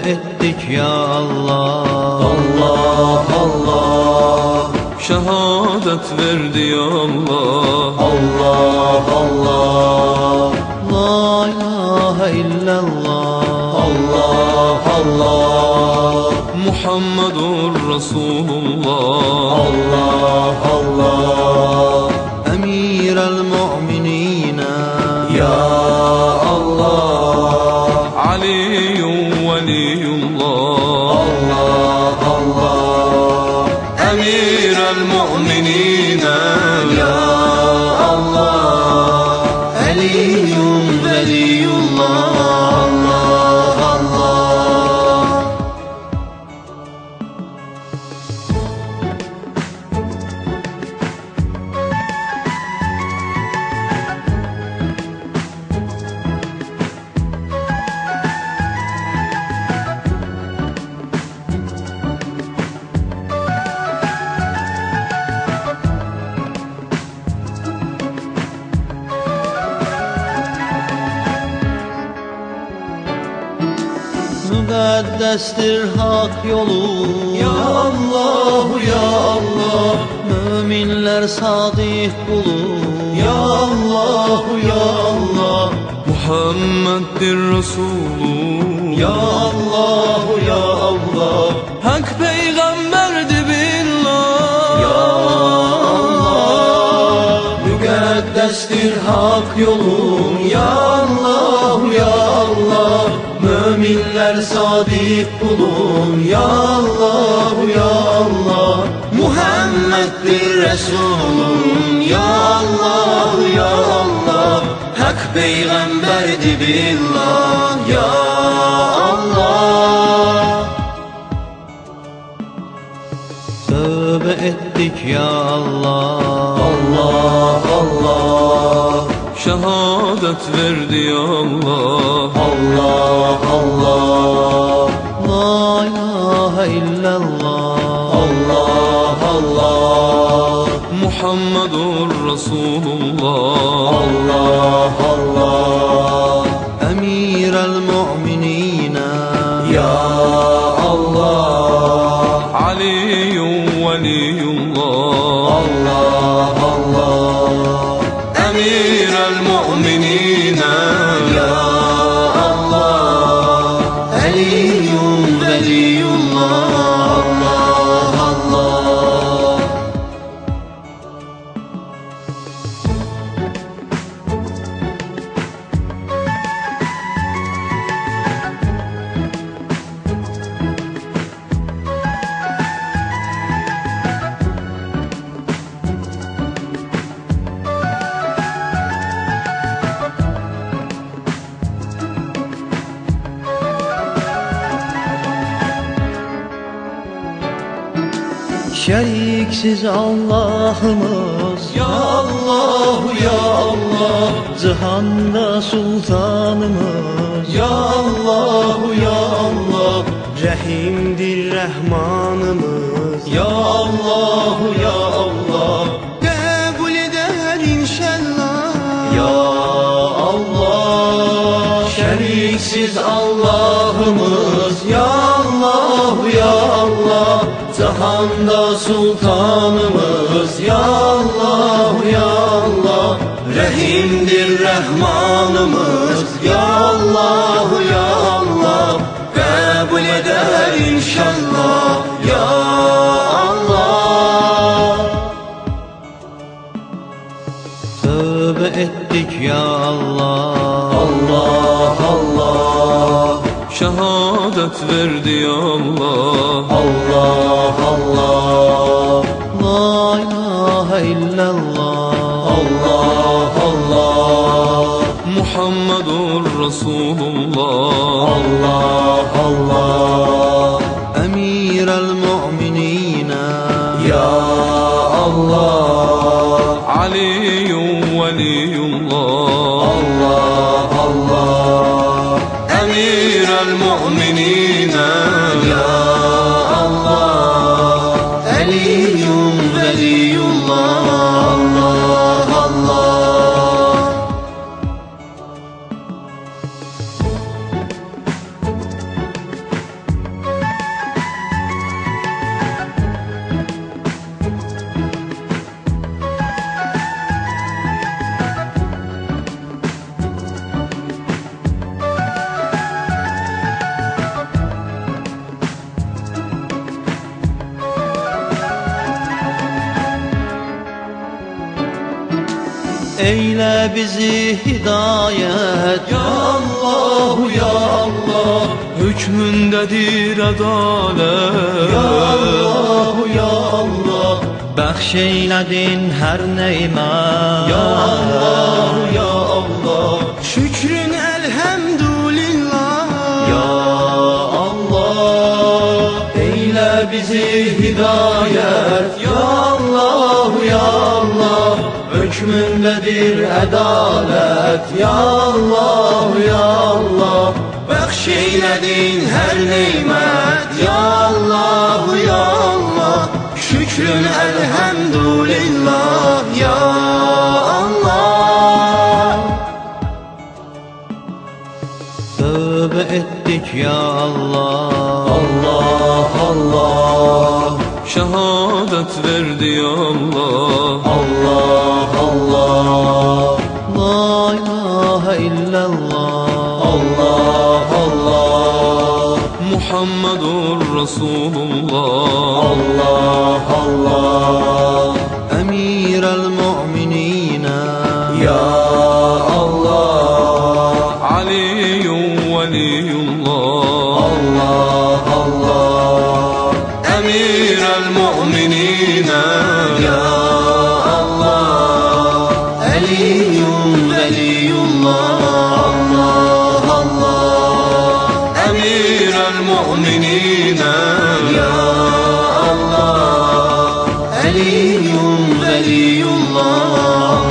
ettik ya Allah. Allah Allah, şehadet verdi ya Allah. Allah Allah, La ilahe illallah. Allah Allah, Muhammedur Resulullah. Allah Allah, Emir el-mu'minina ya Allah, Aliyyun veliyullah. Allah Allah, Emir el-mu'minina ya Allah, Aliyyun veliyullah. Allah Allah. Müqəddəsdir hak yolu, Ya Allah, ya Allah, Möminlər sadiq qulu, ya Allah, ya Allah, Muhammeddir Resulü. ya Allah, ya Allah, Hak peygamberdi billah. ya Allah. Müqəddəsdir hak yolun, ya Allah, ya Allah, müminlər sadiq kulun, ya Allah, ya Allah, Muhammeddir Resulun, ya Allah, ya Allah, hak peygamberdi billah, ya Allah. tövbə etdik ya Allah. Allah Allah, şehadet verdi ya Allah. Allah Allah, La ilahe illallah. Allah Allah, Muhammedur Resulullah. Allah Allah, Emir el-mu'minina ya Allah, Aliyyun veliyullah. Allah Allah, Emir el-mu'minina ya Allah, Aliyyun veliyullah. Allah Allah. Şeriksiz Allah'ımız, Ya Allah, ya Allah, cihanda sultanımız, ya Allah, ya Allah, Rahimdir Rahmanımız. ya Allah, ya Allah, Kabul eder inşallah. ya Allah. Şeriksiz Allah'ımız, ya Allah, ya Allah, cihanda sultanımız, ya Allah, ya Allah, Rahimdir Rahmanımız, ya Allah, ya Allah, kabul eder inşallah, ya Allah. Tövbe ettik ya Allah. Allah Allah, şehadet verdi ya Allah. Allah Allah, La ilahe illallah. Allah Allah, Muhammedur Resulullah. Allah Allah, Emir el-mu'minina ya Allah, Aliyyun veliyullah. Allah Allah, Emir el-mu'minina ya Allah, Aliyyun veliyullah. Allah Allah. eyle bizi hidayet. Ya Allah, ya Allah, Hükmündedir adalet. ya Allah, ya Allah, Bəxş eyledin her neymət. ya Allah, ya Allah, şükrün elhamdülillah. Ya Allah, eyle bizi hidayet. Ya Allah, ya Allah, hükmündedir adalet. Ya Allah, ya Allah, bəxşeyledin her nimet. Ya Allah, ya Allah, şükrün elhamdülillah. Ya Allah, tövbe ettik ya Allah. Allah, Allah, Şehadet verdi ya Allah. Allah, Allah, La ilahe illallah. Allah, Allah, Muhammedur Resulullah. Allah, Allah, Emir el-mu'minina. ya Allah, Aliyyun veliyullah. Allah, Allah, Emir el-mu'minina. ya Allah, Aliyyun veliyullah. Allah, Allah, Emir el-mu'minina. ya Allah, Aliyyun veliyullah.